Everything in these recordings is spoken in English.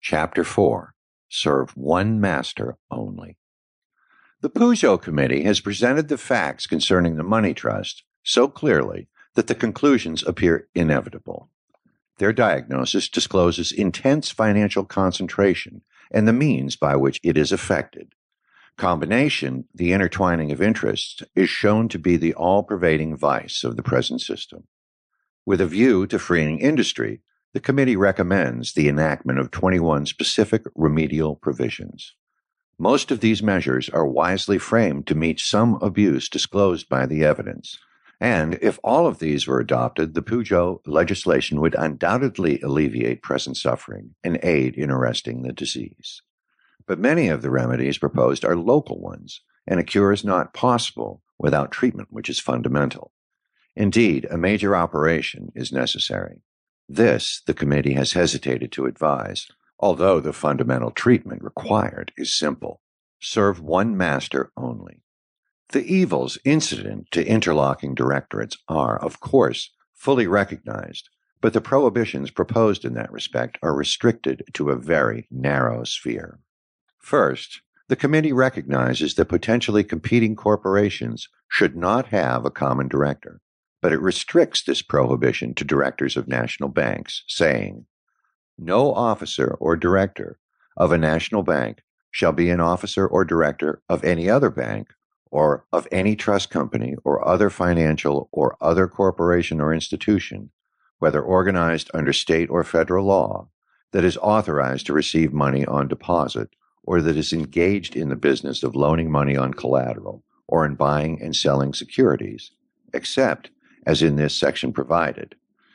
Chapter 4. Serve one master only. The Peugeot Committee has presented the facts concerning the money trust so clearly that the conclusions appear inevitable. Their diagnosis discloses intense financial concentration and the means by which it is effected. Combination, the intertwining of interests, is shown to be the all-pervading vice of the present system. With a view to freeing industry, the committee recommends the enactment of 21 specific remedial provisions. Most of these measures are wisely framed to meet some abuse disclosed by the evidence, and if all of these were adopted, the Peugeot legislation would undoubtedly alleviate present suffering and aid in arresting the disease. But many of the remedies proposed are local ones, and a cure is not possible without treatment, which is fundamental. Indeed, a major operation is necessary. This the committee has hesitated to advise, although the fundamental treatment required is simple: serve one master only. The evils incident to interlocking directorates are, of course, fully recognized, but the prohibitions proposed in that respect are restricted to a very narrow sphere. First, the committee recognizes that potentially competing corporations should not have a common director, but it restricts this prohibition to directors of national banks, saying, "No officer or director of a national bank shall be an officer or director of any other bank or of any trust company or other financial or other corporation or institution, whether organized under state or federal law, that is authorized to receive money on deposit or that is engaged in the business of loaning money on collateral or in buying and selling securities, except as in this section provided.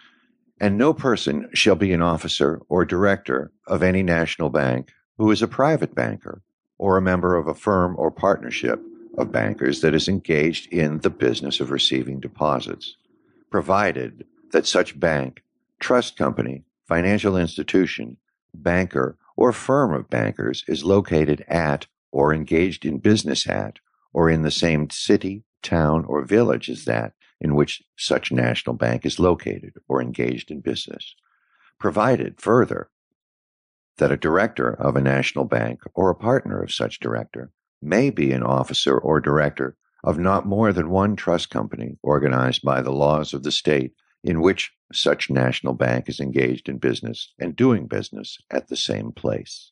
And no person shall be an officer or director of any national bank who is a private banker or a member of a firm or partnership of bankers that is engaged in the business of receiving deposits, provided that such bank, trust company, financial institution, banker, or firm of bankers is located at or engaged in business at or in the same city, town, or village as that in which such national bank is located or engaged in business, provided further that a director of a national bank or a partner of such director may be an officer or director of not more than one trust company organized by the laws of the state in which such national bank is engaged in business and doing business at the same place.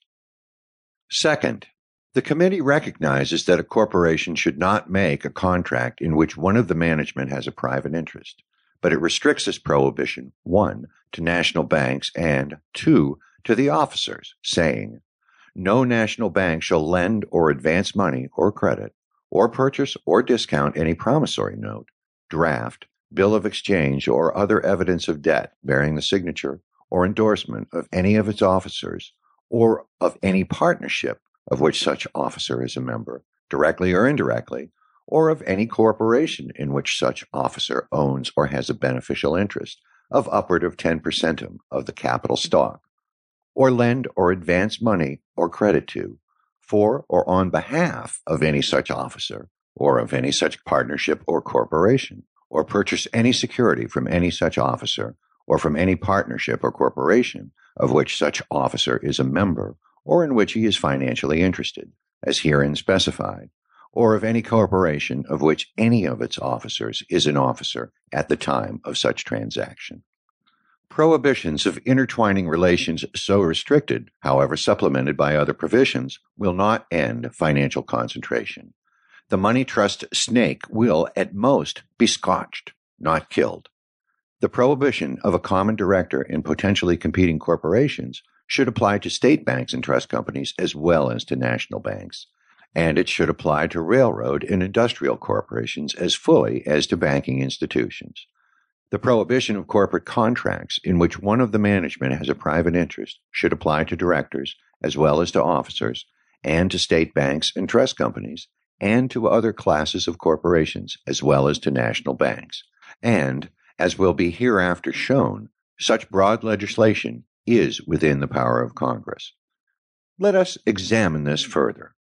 Second, the committee recognizes that a corporation should not make a contract in which one of the management has a private interest, but it restricts this prohibition, 1, to national banks, and 2, to the officers, saying, "No national bank shall lend or advance money or credit, or purchase or discount any promissory note, draft, bill of exchange, or other evidence of debt bearing the signature or endorsement of any of its officers, or of any partnership of which such officer is a member, directly or indirectly, or of any corporation in which such officer owns or has a beneficial interest of upward of 10% of the capital stock, or lend or advance money or credit to, for or on behalf of any such officer, or of any such partnership or corporation, or purchase any security from any such officer, or from any partnership or corporation of which such officer is a member, or in which he is financially interested, as herein specified, or of any corporation of which any of its officers is an officer at the time of such transaction." Prohibitions of intertwining relations so restricted, however supplemented by other provisions, will not end financial concentration. The money trust snake will, at most, be scotched, not killed. The prohibition of a common director in potentially competing corporations should apply to state banks and trust companies as well as to national banks, and it should apply to railroad and industrial corporations as fully as to banking institutions. The prohibition of corporate contracts in which one of the management has a private interest should apply to directors as well as to officers, and to state banks and trust companies, and to other classes of corporations as well as to national banks. And, as will be hereafter shown, such broad legislation is within the power of Congress. Let us examine this further.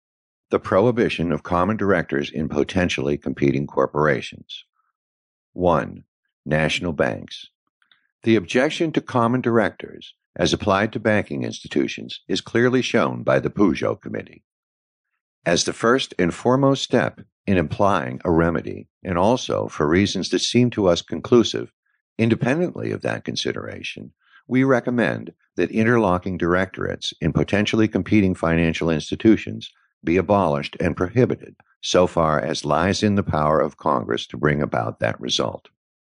The prohibition of common directors in potentially competing corporations. 1. National banks. The objection to common directors as applied to banking institutions, is clearly shown by the Peugeot Committee. As the first and foremost step in applying a remedy, and also for reasons that seem to us conclusive, independently of that consideration, we recommend that interlocking directorates in potentially competing financial institutions be abolished and prohibited so far as lies in the power of Congress to bring about that result.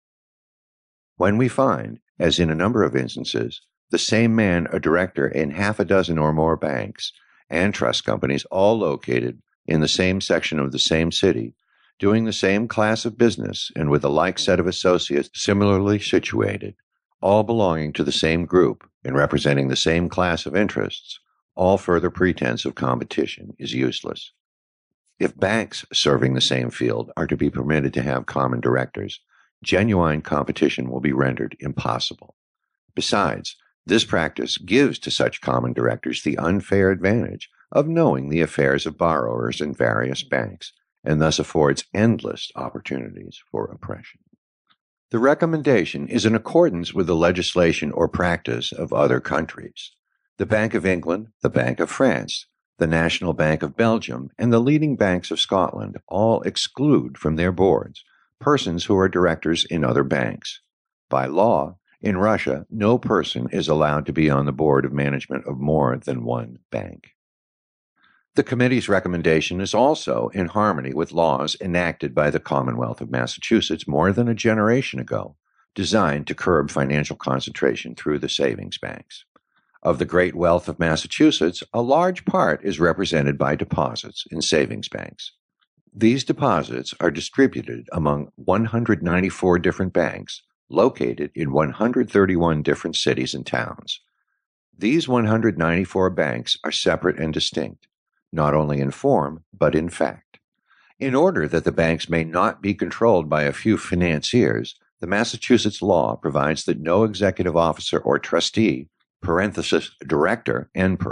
When we find, as in a number of instances, the same man a director in half a dozen or more banks and trust companies all located in the same section of the same city, doing the same class of business and with a like set of associates similarly situated, all belonging to the same group and representing the same class of interests, all further pretense of competition is useless. If banks serving the same field are to be permitted to have common directors, genuine competition will be rendered impossible. Besides, this practice gives to such common directors the unfair advantage of knowing the affairs of borrowers in various banks, and thus affords endless opportunities for oppression. The recommendation is in accordance with the legislation or practice of other countries. The Bank of England, the Bank of France, the National Bank of Belgium, and the leading banks of Scotland all exclude from their boards persons who are directors in other banks. By law, in Russia, no person is allowed to be on the board of management of more than one bank. The committee's recommendation is also in harmony with laws enacted by the Commonwealth of Massachusetts more than a generation ago, designed to curb financial concentration through the savings banks. Of the great wealth of Massachusetts, a large part is represented by deposits in savings banks. These deposits are distributed among 194 different banks located in 131 different cities and towns. These 194 banks are separate and distinct, not only in form, but in fact. In order that the banks may not be controlled by a few financiers, the Massachusetts law provides that no executive officer or trustee, director,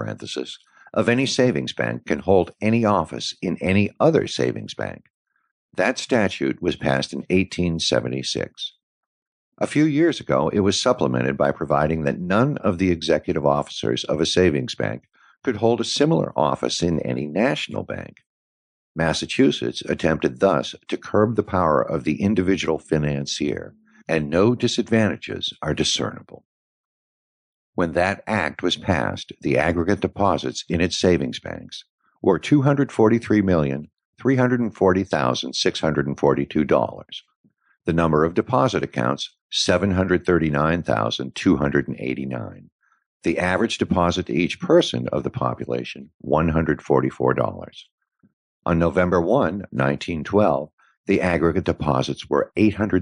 of any savings bank can hold any office in any other savings bank. That statute was passed in 1876. A few years ago, it was supplemented by providing that none of the executive officers of a savings bank could hold a similar office in any national bank. Massachusetts attempted thus to curb the power of the individual financier, and no disadvantages are discernible. When that act was passed, the aggregate deposits in its savings banks were $243,340,642. The number of deposit accounts, 739,289. The average deposit to each person of the population, $144. On November 1, 1912, the aggregate deposits were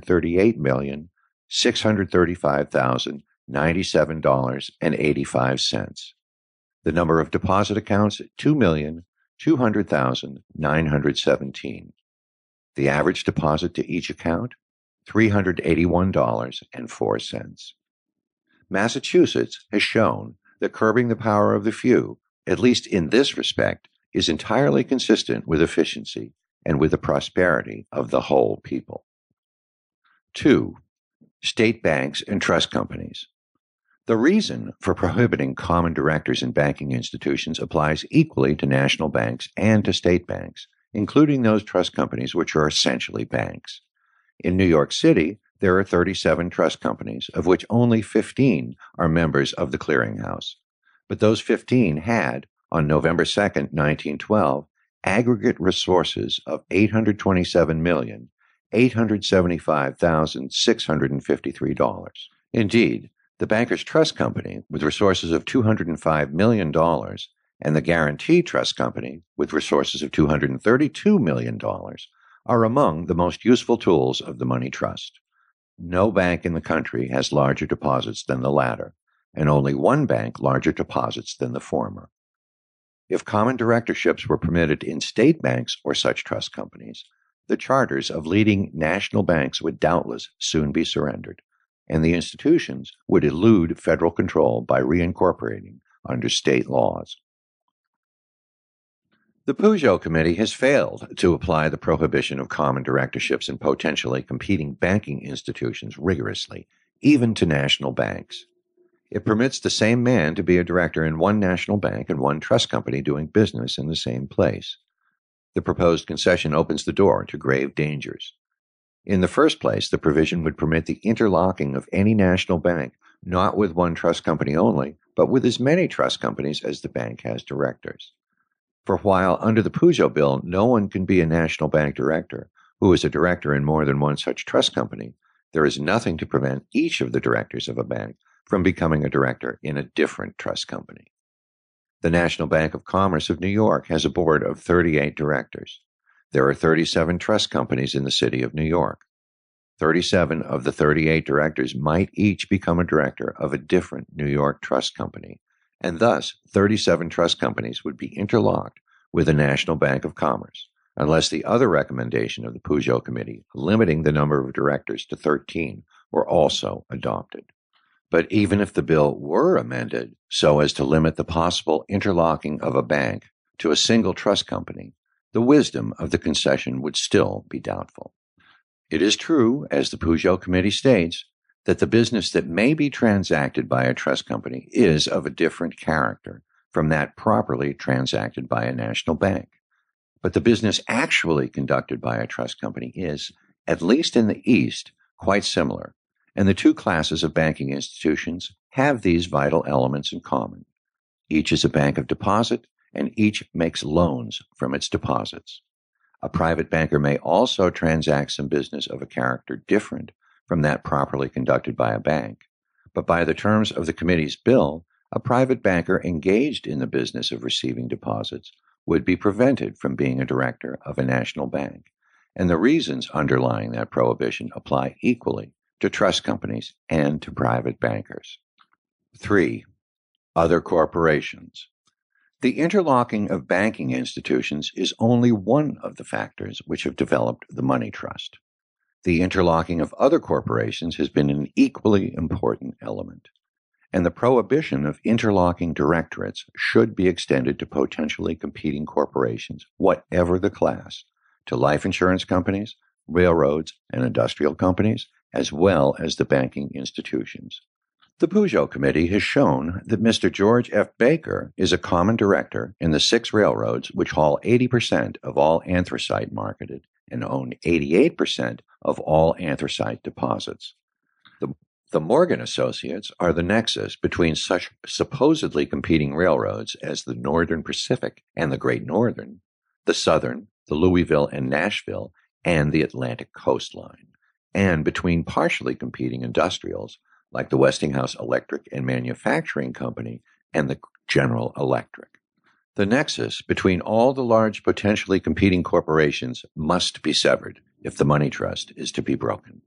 $838,635,097.85. The number of deposit accounts, 2,200,917. The average deposit to each account, $381.04. Massachusetts has shown that curbing the power of the few, at least in this respect, is entirely consistent with efficiency and with the prosperity of the whole people. 2. State banks and trust companies. The reason for prohibiting common directors in banking institutions applies equally to national banks and to state banks, including those trust companies which are essentially banks. In New York City, there are 37 trust companies, of which only 15 are members of the clearinghouse. But those 15 had, on November 2, 1912, aggregate resources of $827,875,653. Indeed, the Bankers Trust Company, with resources of $205 million, and the Guarantee Trust Company, with resources of $232 million, are among the most useful tools of the money trust. No bank in the country has larger deposits than the latter, and only one bank larger deposits than the former. If common directorships were permitted in state banks or such trust companies, the charters of leading national banks would doubtless soon be surrendered, and the institutions would elude federal control by reincorporating under state laws. The Peugeot Committee has failed to apply the prohibition of common directorships in potentially competing banking institutions rigorously, even to national banks. It permits the same man to be a director in one national bank and one trust company doing business in the same place. The proposed concession opens the door to grave dangers. In the first place, the provision would permit the interlocking of any national bank, not with one trust company only, but with as many trust companies as the bank has directors. For while under the Pujo bill, no one can be a national bank director who is a director in more than one such trust company, there is nothing to prevent each of the directors of a bank from becoming a director in a different trust company. The National Bank of Commerce of New York has a board of 38 directors. There are 37 trust companies in the city of New York. 37 of the 38 directors might each become a director of a different New York trust company, and thus 37 trust companies would be interlocked with the National Bank of Commerce, unless the other recommendation of the Pujo Committee, limiting the number of directors to 13, were also adopted. But even if the bill were amended so as to limit the possible interlocking of a bank to a single trust company, the wisdom of the concession would still be doubtful. It is true, as the Pujo Committee states, that the business that may be transacted by a trust company is of a different character from that properly transacted by a national bank. But the business actually conducted by a trust company is, at least in the East, quite similar, and the two classes of banking institutions have these vital elements in common. Each is a bank of deposit, and each makes loans from its deposits. A private banker may also transact some business of a character different from that properly conducted by a bank, but by the terms of the committee's bill, a private banker engaged in the business of receiving deposits would be prevented from being a director of a national bank, and the reasons underlying that prohibition apply equally to trust companies and to private bankers. 3. Other corporations. The interlocking of banking institutions is only one of the factors which have developed the money trust. The interlocking of other corporations has been an equally important element, and the prohibition of interlocking directorates should be extended to potentially competing corporations, whatever the class, to life insurance companies, railroads, and industrial companies, as well as the banking institutions. The Pujo Committee has shown that Mr. George F. Baker is a common director in the 6 railroads which haul 80% of all anthracite marketed and own 88% of all anthracite deposits. The Morgan Associates are the nexus between such supposedly competing railroads as the Northern Pacific and the Great Northern, the Southern, the Louisville and Nashville, and the Atlantic coastline, and between partially competing industrials like the Westinghouse Electric and Manufacturing Company and the General Electric. The nexus between all the large potentially competing corporations must be severed if the money trust is to be broken.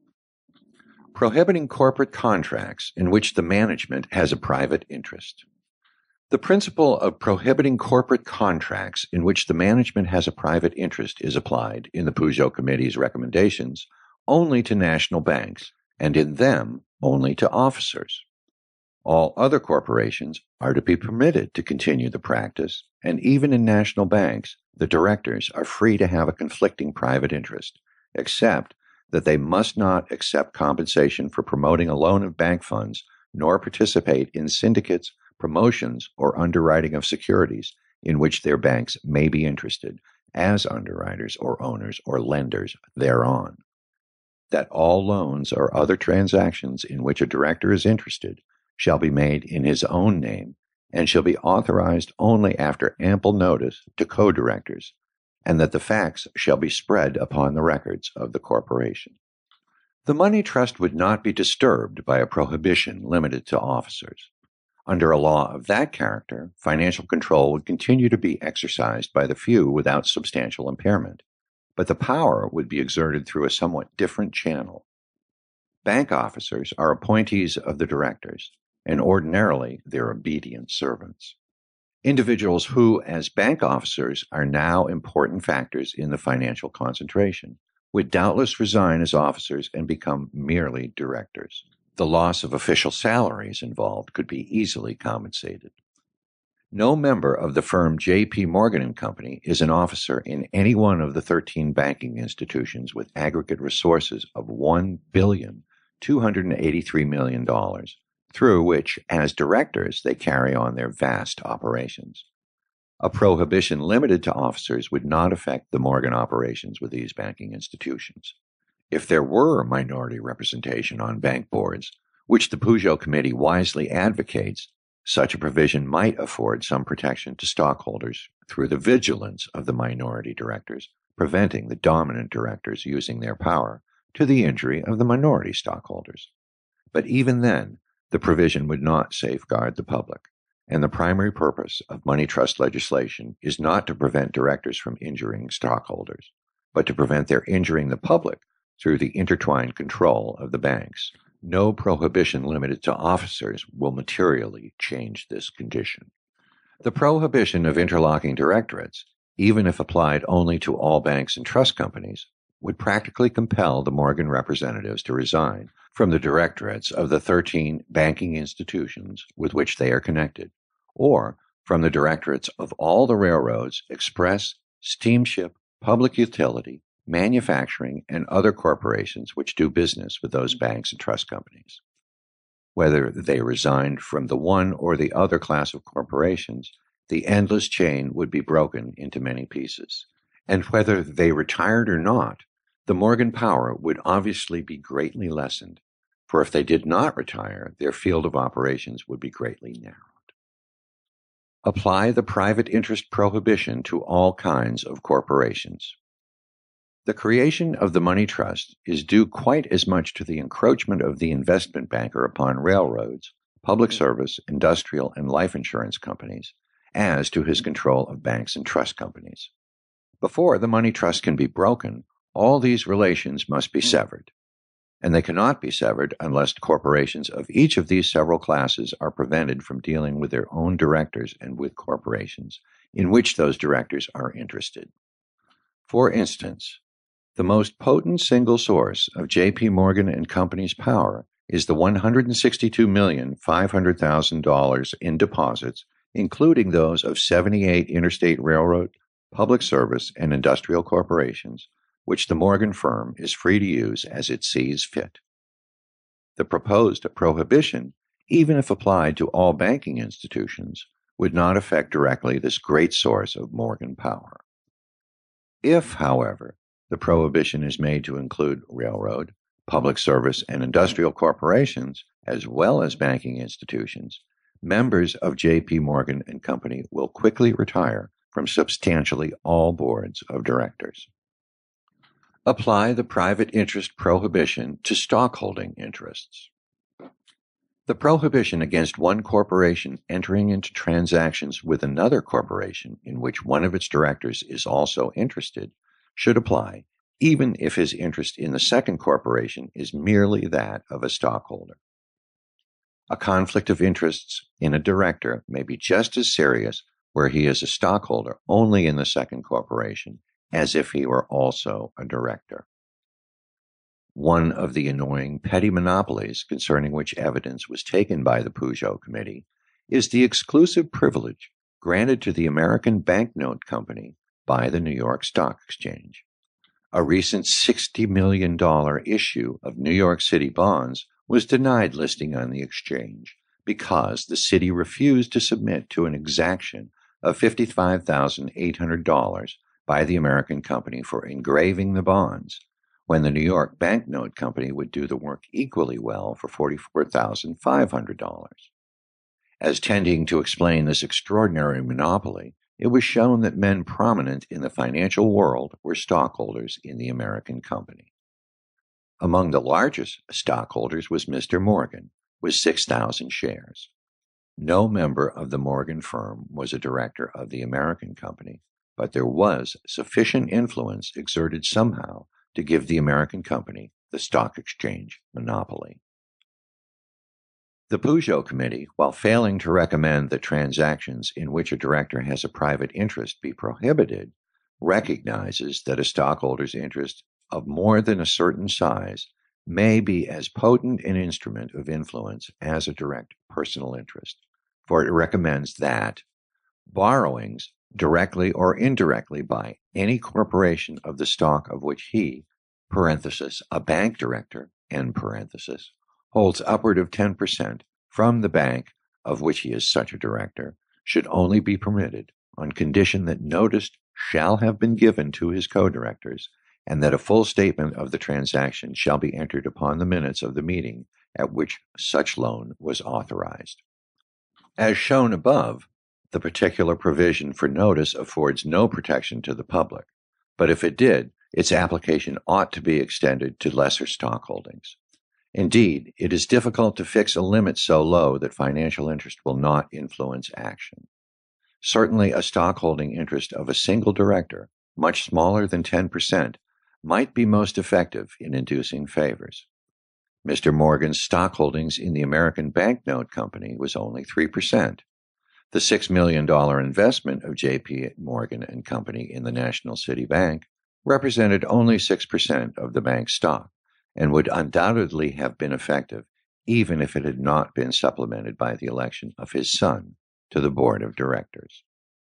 Prohibiting corporate contracts in which the management has a private interest. The principle of prohibiting corporate contracts in which the management has a private interest is applied in the Pujo Committee's recommendations only to national banks, and in them only to officers. All other corporations are to be permitted to continue the practice, and even in national banks, the directors are free to have a conflicting private interest, except that they must not accept compensation for promoting a loan of bank funds, nor participate in syndicates, promotions, or underwriting of securities in which their banks may be interested as underwriters or owners or lenders thereon. That all loans or other transactions in which a director is interested shall be made in his own name and shall be authorized only after ample notice to co-directors, and that the facts shall be spread upon the records of the corporation. The money trust would not be disturbed by a prohibition limited to officers. Under a law of that character, financial control would continue to be exercised by the few without substantial impairment, but the power would be exerted through a somewhat different channel. Bank officers are appointees of the directors, and ordinarily their obedient servants. Individuals who, as bank officers, are now important factors in the financial concentration, would doubtless resign as officers and become merely directors. The loss of official salaries involved could be easily compensated. No member of the firm J.P. Morgan & Company is an officer in any one of the 13 banking institutions with aggregate resources of $1,283,000,000 through which, as directors, they carry on their vast operations. A prohibition limited to officers would not affect the Morgan operations with these banking institutions. If there were minority representation on bank boards, which the Peugeot Committee wisely advocates, such a provision might afford some protection to stockholders through the vigilance of the minority directors, preventing the dominant directors using their power to the injury of the minority stockholders. But even then, the provision would not safeguard the public, and the primary purpose of money trust legislation is not to prevent directors from injuring stockholders, but to prevent their injuring the public through the intertwined control of the banks. No prohibition limited to officers will materially change this condition. The prohibition of interlocking directorates, even if applied only to all banks and trust companies, would practically compel the Morgan representatives to resign from the directorates of the 13 banking institutions with which they are connected, or from the directorates of all the railroads, express, steamship, public utility, manufacturing, and other corporations which do business with those banks and trust companies. Whether they resigned from the one or the other class of corporations, the endless chain would be broken into many pieces. And whether they retired or not, the Morgan power would obviously be greatly lessened, for if they did not retire, their field of operations would be greatly narrowed. Apply the private interest prohibition to all kinds of corporations. The creation of the money trust is due quite as much to the encroachment of the investment banker upon railroads, public service, industrial, and life insurance companies, as to his control of banks and trust companies. Before the money trust can be broken, all these relations must be severed, and they cannot be severed unless corporations of each of these several classes are prevented from dealing with their own directors and with corporations in which those directors are interested. For instance, the most potent single source of J.P. Morgan and Company's power is the $162,500,000 in deposits, including those of 78 interstate railroad, public service, and industrial corporations, which the Morgan firm is free to use as it sees fit. The proposed prohibition, even if applied to all banking institutions, would not affect directly this great source of Morgan power. If, however, the prohibition is made to include railroad, public service, and industrial corporations, as well as banking institutions, members of J.P. Morgan and Company will quickly retire from substantially all boards of directors. Apply the private interest prohibition to stockholding interests. The prohibition against one corporation entering into transactions with another corporation in which one of its directors is also interested should apply, even if his interest in the second corporation is merely that of a stockholder. A conflict of interests in a director may be just as serious where he is a stockholder only in the second corporation as if he were also a director. One of the annoying petty monopolies concerning which evidence was taken by the Peugeot Committee is the exclusive privilege granted to the American Banknote Company by the New York Stock Exchange. A recent $60 million issue of New York City bonds was denied listing on the exchange because the city refused to submit to an exaction of $55,800 by the American company for engraving the bonds, when the New York Banknote Company would do the work equally well for $44,500. As tending to explain this extraordinary monopoly, it was shown that men prominent in the financial world were stockholders in the American company. Among the largest stockholders was Mr. Morgan, with 6,000 shares. No member of the Morgan firm was a director of the American company, but there was sufficient influence exerted somehow to give the American company the stock exchange monopoly. The Peugeot Committee, while failing to recommend that transactions in which a director has a private interest be prohibited, recognizes that a stockholder's interest of more than a certain size may be as potent an instrument of influence as a direct personal interest, for it recommends that borrowings, directly or indirectly by any corporation of the stock of which he, parenthesis, a bank director, end parenthesis, holds upward of 10%, from the bank of which he is such a director should only be permitted on condition that notice shall have been given to his co-directors, and that a full statement of the transaction shall be entered upon the minutes of the meeting at which such loan was authorized. As shown above, the particular provision for notice affords no protection to the public, but if it did, its application ought to be extended to lesser stock holdings. Indeed, it is difficult to fix a limit so low that financial interest will not influence action. Certainly, a stockholding interest of a single director, much smaller than 10%, might be most effective in inducing favors. Mr. Morgan's stock holdings in the American Banknote Company was only 3%. The $6 million investment of J.P. Morgan and Company in the National City Bank represented only 6% of the bank's stock, and would undoubtedly have been effective even if it had not been supplemented by the election of his son to the board of directors.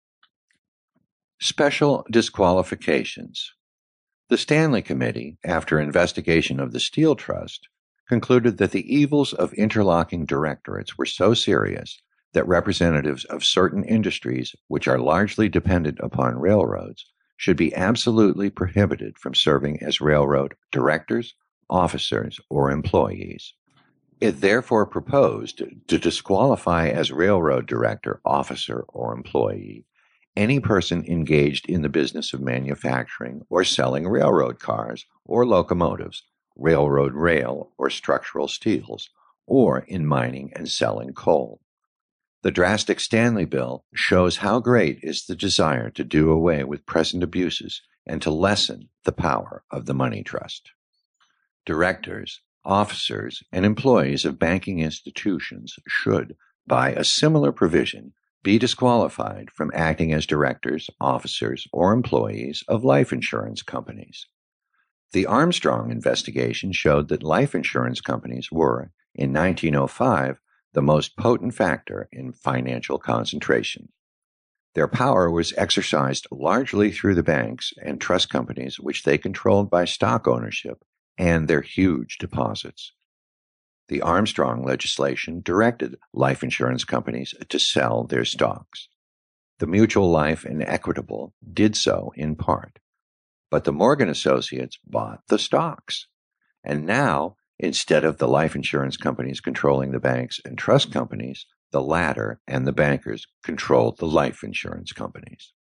Special disqualifications. The Stanley Committee, after investigation of the Steel Trust, concluded that the evils of interlocking directorates were so serious that representatives of certain industries which are largely dependent upon railroads should be absolutely prohibited from serving as railroad directors, officers, or employees. It therefore proposed to disqualify as railroad director, officer, or employee any person engaged in the business of manufacturing or selling railroad cars or locomotives, railroad rail or structural steels, or in mining and selling coal. The drastic Stanley Bill shows how great is the desire to do away with present abuses and to lessen the power of the money trust. Directors, officers, and employees of banking institutions should, by a similar provision, be disqualified from acting as directors, officers, or employees of life insurance companies. The Armstrong investigation showed that life insurance companies were, in 1905, the most potent factor in financial concentration. Their power was exercised largely through the banks and trust companies which they controlled by stock ownership and their huge deposits. The Armstrong legislation directed life insurance companies to sell their stocks. The Mutual Life and Equitable did so in part, but the Morgan Associates bought the stocks. And now, instead of the life insurance companies controlling the banks and trust companies, the latter and the bankers control the life insurance companies.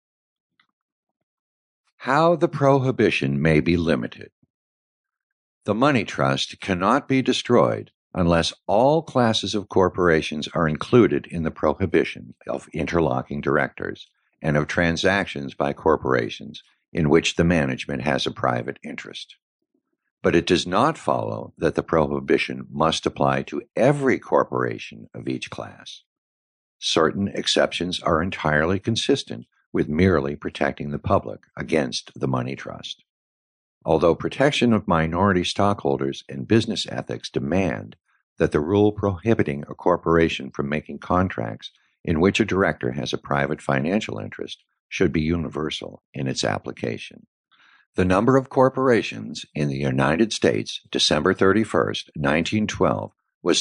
How the prohibition may be limited. The money trust cannot be destroyed unless all classes of corporations are included in the prohibition of interlocking directors and of transactions by corporations in which the management has a private interest. But it does not follow that the prohibition must apply to every corporation of each class. Certain exceptions are entirely consistent with merely protecting the public against the money trust. Although protection of minority stockholders and business ethics demand that the rule prohibiting a corporation from making contracts in which a director has a private financial interest should be universal in its application. The number of corporations in the United States, December 31st, 1912, was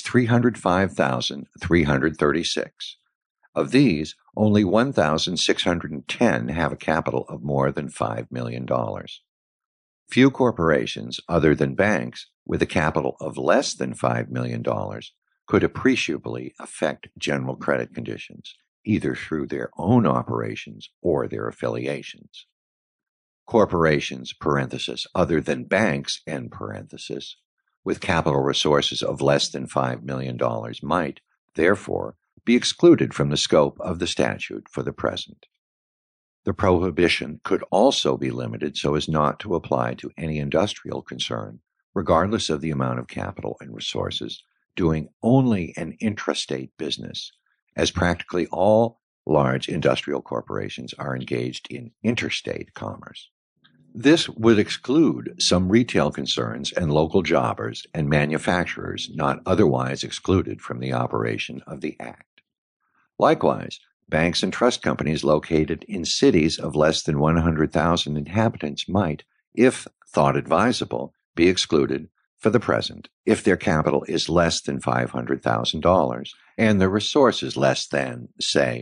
305,336. Of these, only 1,610 have a capital of more than $5 million. Few corporations, other than banks, with a capital of less than $5 million could appreciably affect general credit conditions, either through their own operations or their affiliations. Corporations, other than banks, with capital resources of less than $5 million might, therefore, be excluded from the scope of the statute for the present. The prohibition could also be limited so as not to apply to any industrial concern, regardless of the amount of capital and resources, doing only an intrastate business, as practically all large industrial corporations are engaged in interstate commerce. This would exclude some retail concerns and local jobbers and manufacturers not otherwise excluded from the operation of the Act. Likewise, banks and trust companies located in cities of less than 100,000 inhabitants might, if thought advisable, be excluded for the present, if their capital is less than $500,000 and their resources less than, say,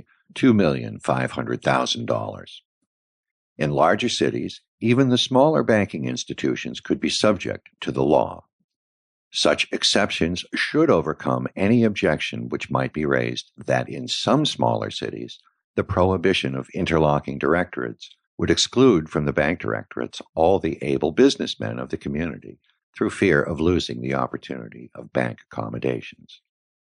$2,500,000. In larger cities, even the smaller banking institutions could be subject to the law. Such exceptions should overcome any objection which might be raised that in some smaller cities, the prohibition of interlocking directorates would exclude from the bank directorates all the able businessmen of the community through fear of losing the opportunity of bank accommodations.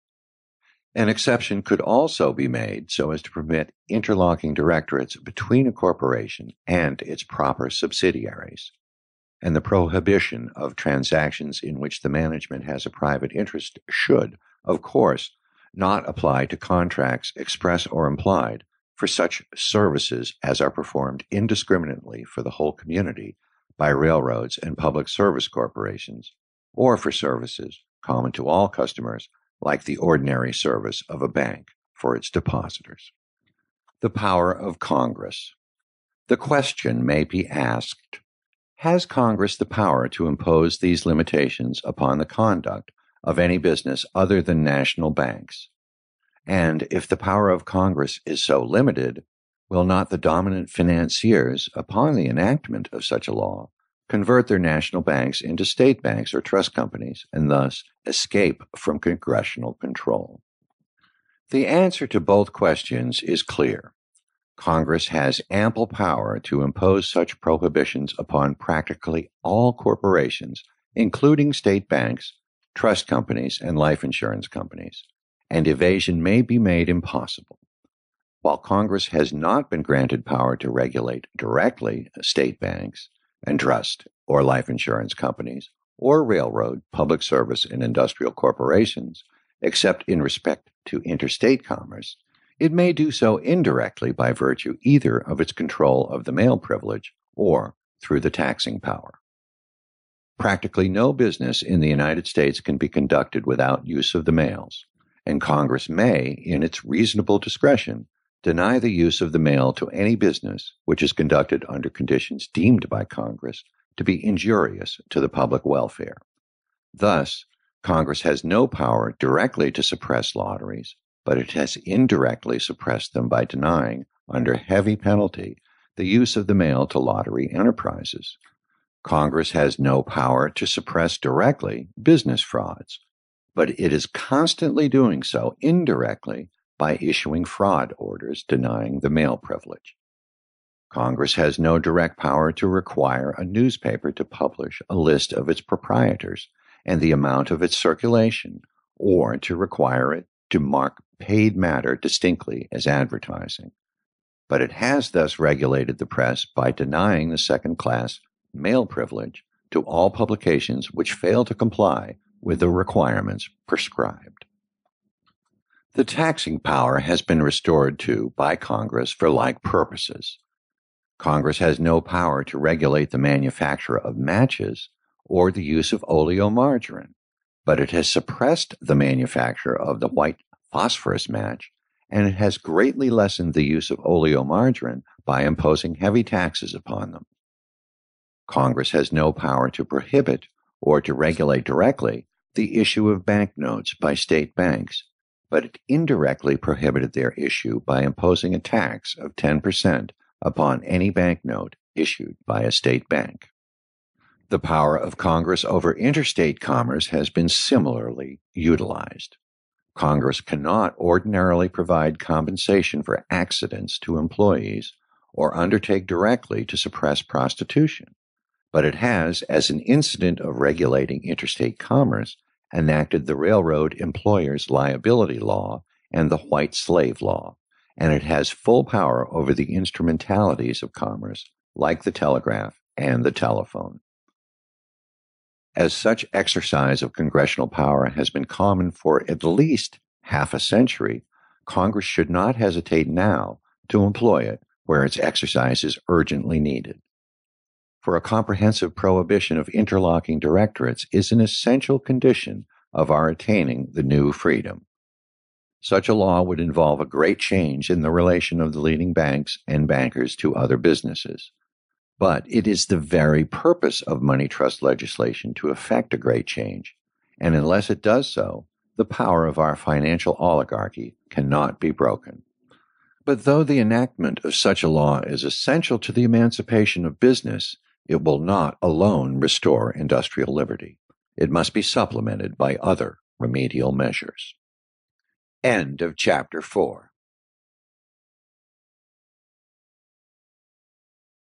An exception could also be made so as to permit interlocking directorates between a corporation and its proper subsidiaries, and the prohibition of transactions in which the management has a private interest should, of course, not apply to contracts express or implied for such services as are performed indiscriminately for the whole community by railroads and public service corporations, or for services common to all customers, like the ordinary service of a bank for its depositors. The power of Congress. The question may be asked, has Congress the power to impose these limitations upon the conduct of any business other than national banks? And if the power of Congress is so limited, will not the dominant financiers, upon the enactment of such a law, convert their national banks into state banks or trust companies, and thus escape from congressional control? The answer to both questions is clear. Congress has ample power to impose such prohibitions upon practically all corporations, including state banks, trust companies, and life insurance companies, and evasion may be made impossible. While Congress has not been granted power to regulate directly state banks and trust or life insurance companies or railroad, public service, and industrial corporations, except in respect to interstate commerce, it may do so indirectly by virtue either of its control of the mail privilege or through the taxing power. Practically no business in the United States can be conducted without use of the mails, and Congress may, in its reasonable discretion, deny the use of the mail to any business which is conducted under conditions deemed by Congress to be injurious to the public welfare. Thus, Congress has no power directly to suppress lotteries, but it has indirectly suppressed them by denying, under heavy penalty, the use of the mail to lottery enterprises. Congress has no power to suppress directly business frauds, but it is constantly doing so indirectly by issuing fraud orders denying the mail privilege. Congress has no direct power to require a newspaper to publish a list of its proprietors and the amount of its circulation, or to require it to mark paid matter distinctly as advertising. But it has thus regulated the press by denying the second-class mail privilege to all publications which fail to comply with the requirements prescribed. The taxing power has been restored to by Congress for like purposes. Congress has no power to regulate the manufacture of matches or the use of oleomargarine, but it has suppressed the manufacture of the white phosphorus match, and it has greatly lessened the use of oleomargarine by imposing heavy taxes upon them. Congress has no power to prohibit or to regulate directly the issue of banknotes by state banks, but it indirectly prohibited their issue by imposing a tax of 10% upon any banknote issued by a state bank. The power of Congress over interstate commerce has been similarly utilized. Congress cannot ordinarily provide compensation for accidents to employees or undertake directly to suppress prostitution, but it has, as an incident of regulating interstate commerce, enacted the Railroad Employers' Liability Law and the White Slave Law, and it has full power over the instrumentalities of commerce, like the telegraph and the telephone. As such exercise of congressional power has been common for at least half a century, Congress should not hesitate now to employ it where its exercise is urgently needed. For a comprehensive prohibition of interlocking directorates is an essential condition of our attaining the new freedom. Such a law would involve a great change in the relation of the leading banks and bankers to other businesses. But it is the very purpose of money trust legislation to effect a great change, and unless it does so, the power of our financial oligarchy cannot be broken. But though the enactment of such a law is essential to the emancipation of business, it will not alone restore industrial liberty. It must be supplemented by other remedial measures. End of Chapter 4.